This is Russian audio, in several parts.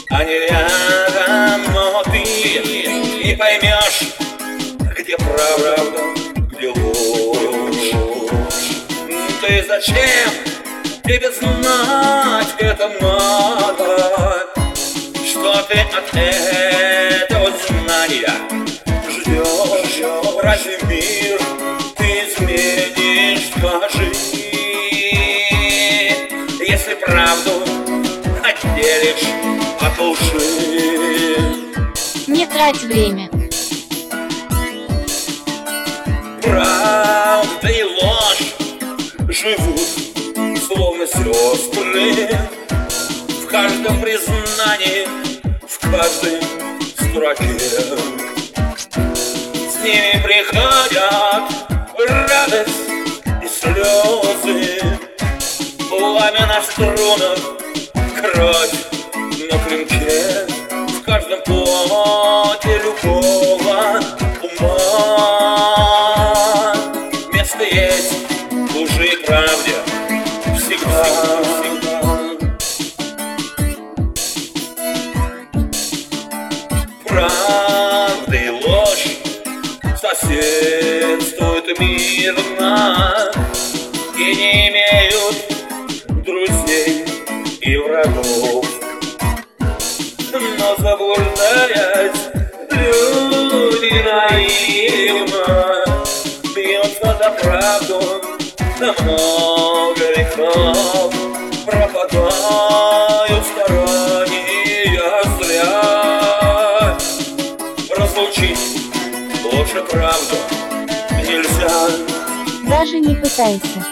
Они рядом, но ты не поймешь, где правда, где ложь. Ты зачем? Тебе знать это надо, что ты от этого знания ждешь. Разве мир ты изменишь, скажи, если правду отделишь от лжи? Не трать время. Правда и ложь живут словно сестры, в каждом признании, в каждой строке. С ними приходят радость и слезы, пламя на струнах, кровь на клинке. В каждом плоте любого ума место есть лжи и правде. Правда и ложь соседствуют мирно и не имеют друзей и врагов. Но заблуждаясь, люди наивно бьются за правду, за много веков пропадают старания зря. Разлучить ложь и правду нельзя. Даже не пытайся.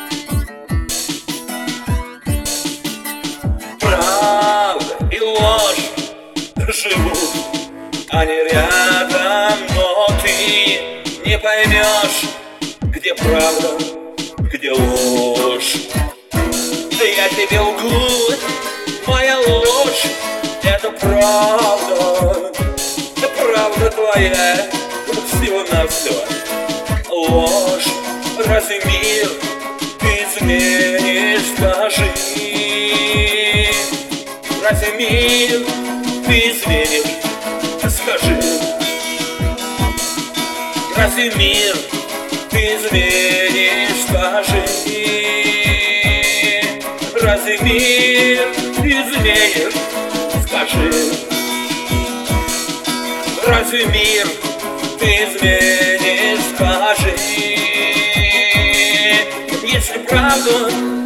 Правда и ложь живут, они рядом, но ты не поймешь, где правда, где ложь. Да я тебе лгу, моя ложь — это правда, это правда твоя, всего-навсего ложь. Разве мир ты изменишь, скажи? Разве мир ты изменишь, скажи? Разве мир ты изменишь, скажи? Разве мир ты изменишь, скажи? Разве мир ты изменишь, скажи? Если правду